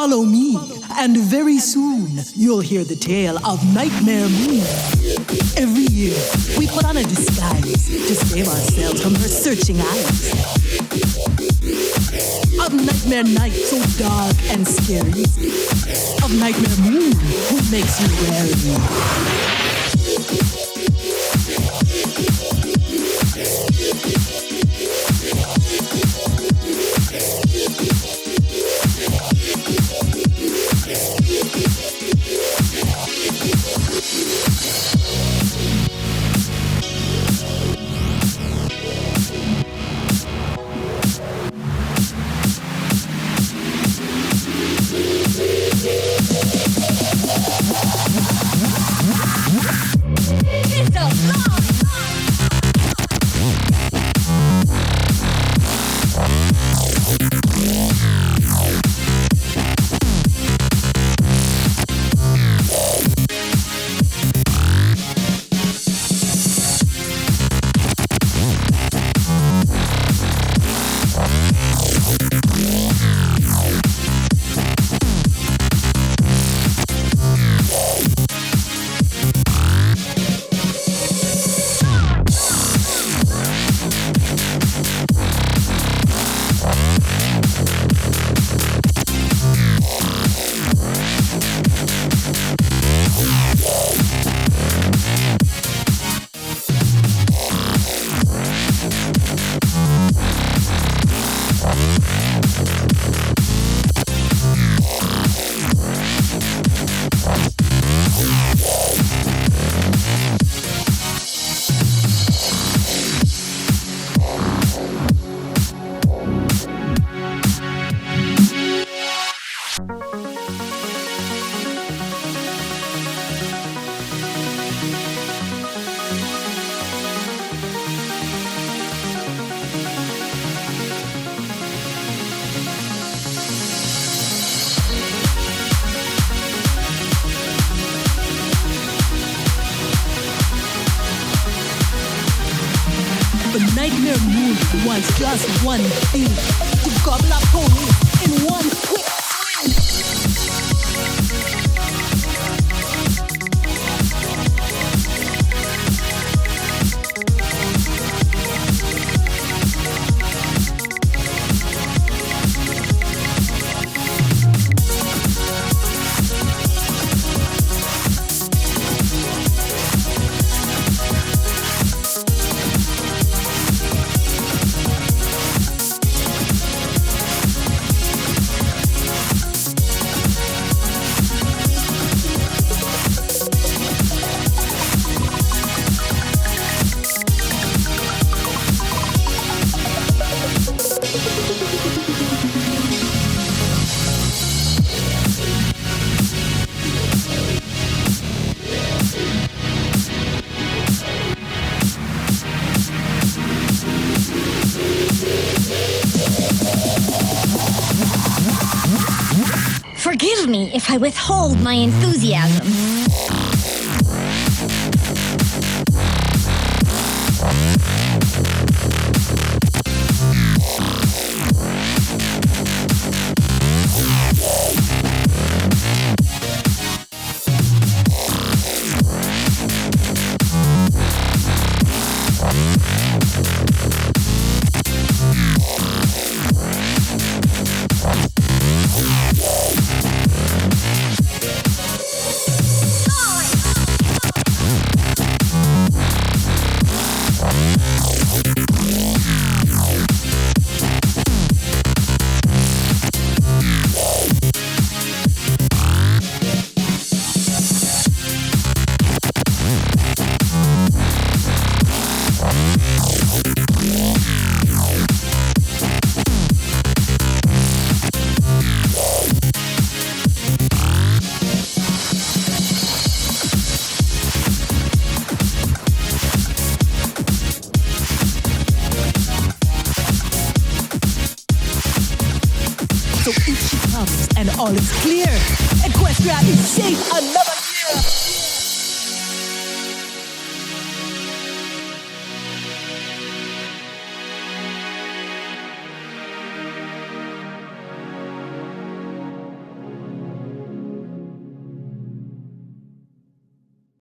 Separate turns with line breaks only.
Follow me, and very soon you'll hear the tale of Nightmare Moon. Every year, we put on a disguise to save ourselves from her searching eyes. Of Nightmare Night so dark and scary. Of Nightmare Moon who makes you wary. Nightmare Moon wants just one thing: to gobble up ponies in one quick swing.
Forgive me if I withhold my enthusiasm. So if she comes and all is clear, Equestria is safe another year.